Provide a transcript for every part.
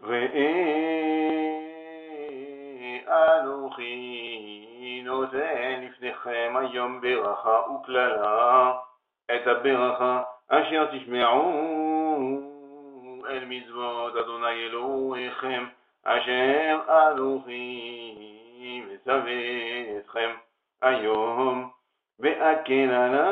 ראה אנוכי נותן לפניכם היום ברכה וקללה, את הברכה אשר תשמעו אל מצוות אדוני אלוהיכם, אשר אנוכי מצווה אתכם היום, והקל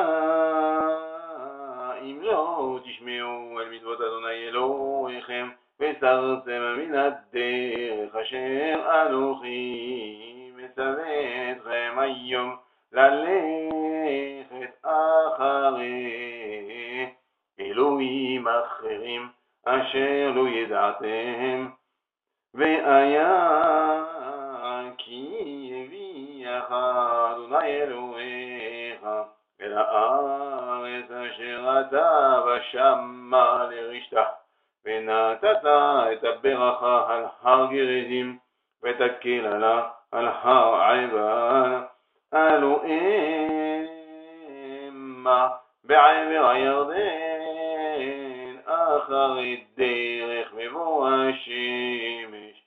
אם לא תשמעו אל מצוות אדוני אלוהיכם, וסרתם מן הדרך אשר אנוכי מצווה אתכם היום, ללכת אחרי אלוהים אחרים אשר לא ידעתם. והיה כי הביאך אדוני אלוהיך אל הארץ אשר אתה ושמה לרשתה, ונתת את הברכה על הר גריזים, ואת הקללה על הר עיבל, הלא המה בעבר הירדן, אחרי דרך מבוא השמש,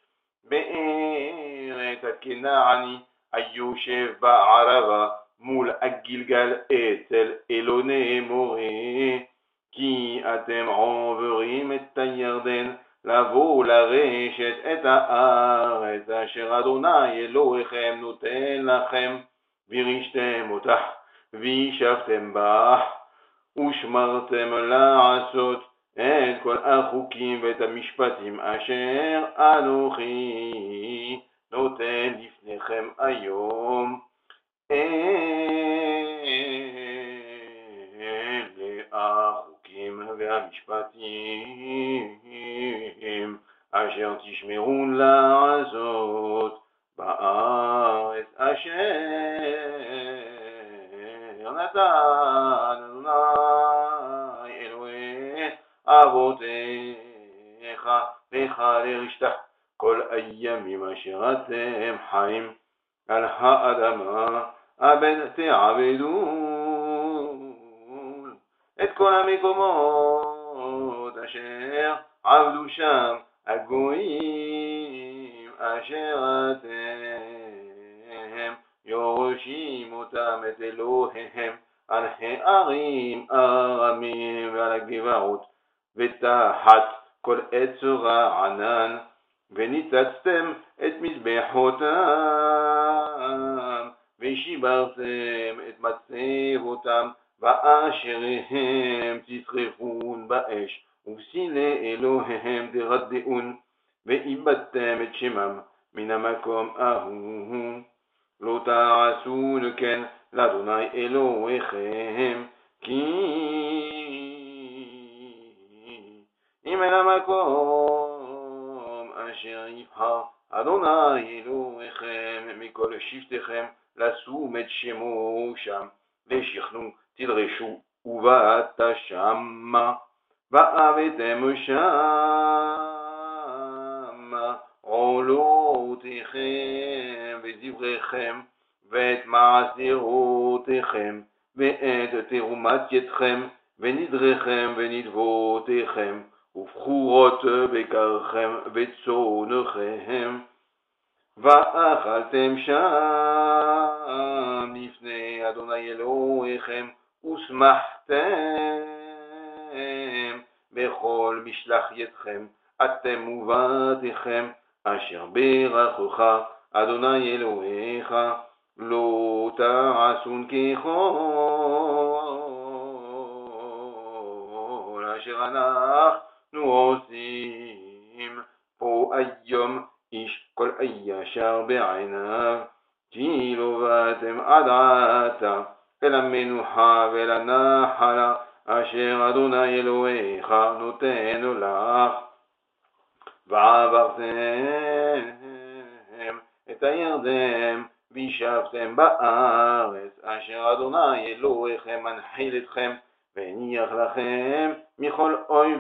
בארץ הכנעני היושב בערבה מול הגלגל אצל אלוני מורה, כי אתם עוברים את הירדן לבוא לרשת את הארץ אשר אדוני אלוהיכם נותן לכם, וירשתם אותה וישבתם בה, ושמרתם לעשות את כל החוקים ואת המשפטים אשר אנוכי נותן לפניכם היום. אלה החוקים והמשפטים אשר תשמעו לעשות בארץ אשר נתן אדוני אלוהי אבותיך לך לרשתה כל הימים אשר אתם חיים על האדמה, עבד תעבדו את כל המקומות אשר עבדו שם הגויים אשר אתם יורשים אותם את אלוהיהם על הערים הרמים ועל הגבעות ותחת כל עץ רענן, וניצצתם את מזבחותם ושיברתם את מצבותם ואשר הם תשרפון באש, ובסיני אלוהיהם תרדאון, ואיבדתם את שמם מן המקום ההוא. לא תעשו כן לאדוני אלוהיכם, כי אם אל המקום אשר יבחר אדוני אלוהיכם מכל שבטיכם לשום את שמו שם, לשכנו תדרשו ובאת שמה, ועבדתם שמה עולותיכם וזבריכם ואת מעשרותיכם ואת תרומת ידכם ונדריכם ונדבותיכם ובחורות בקרכם וצונכם, ואכלתם שם לפני אדוני אלוהיכם, ושמחתם בכל משלח ידכם אתם ובתיכם אשר ברכך אדוני אלוהיך. לא תעשון ככל אשר אנחנו עושים פה היום איש כל הישר בעיניו, כי לא באתם עד עתה אל המנוחה ואל הנחלה אשר אדוני אלוהיך נותן לך, ועברתם את הירדן וישבתם בארץ אשר אדוני אלוהיכם מנחיל אתכם, והניח לכם מכל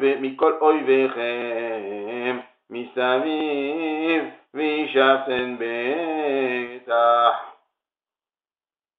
אויביכם מסביב, וישבתם בטח